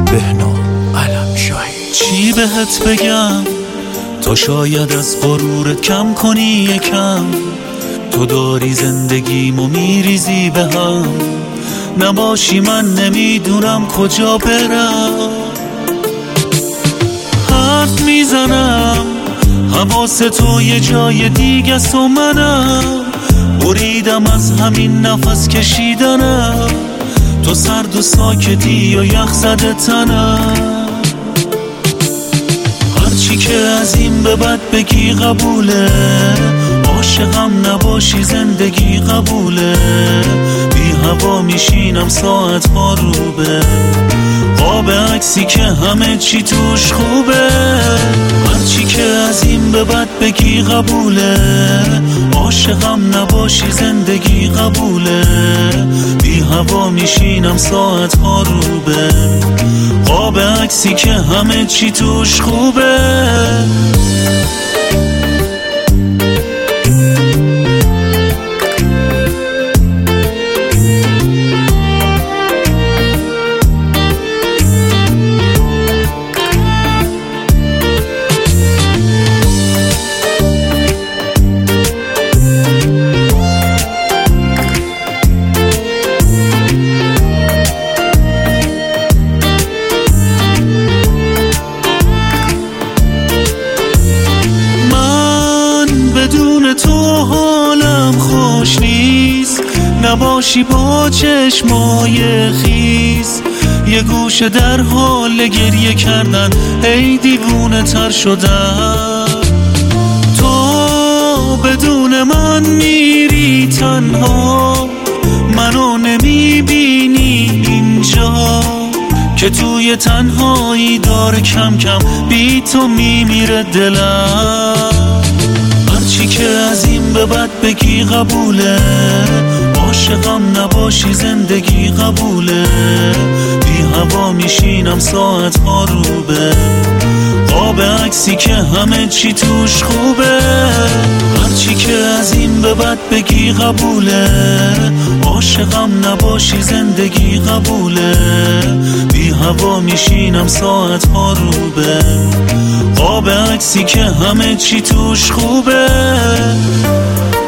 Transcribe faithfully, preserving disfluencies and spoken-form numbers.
بهنام علمشاهی. چی بهت بگم تا شاید از غرورت کم کنی یکم؟ تو داری زندگیمو میریزی به هم، نباشی من نمیدونم کجا برم. حرف میزنم حواس تو یه جای دیگه ست و منم بریدم از همین نفس کشیدنم. تو سرد و ساکتی و یخ زده تنم، هرچی که از این به بعد بگی قبوله. عاشقم نباشی زندگی قبوله. بی هوا میشینم ساعت ها روبه، قاب عکسی که همه چی توش خوبه. هرچی که از این به بعد بگی قبوله. عاشقم نباشی زندگی قبوله. بی هوا میشینم ساعت ها روبه، قاب عکسی که همه چی توش خوبه. بدون تو حالم خوش نیست، نباشی با چشمای خیس. یه گوشه در حال گریه کردن، ای دیوونه تر شدم. تو بدون من میری تنها، منو نمیبینی اینجا که توی تنهایی داره کم کم بی تو میمیره دلم. هرچی که از این به بعد بگی قبوله. عاشقم نباشی زندگی قبوله. بی هوا میشینم ساعت ها روبه، قاب عکسی که همه چی توش خوبه. هرچی که از این به بعد بگی قبوله. عاشقم نباشی زندگی قبوله. بی هوا میشینم ساعت ها روبه، قاب عکسی که همه چی توش خوبه.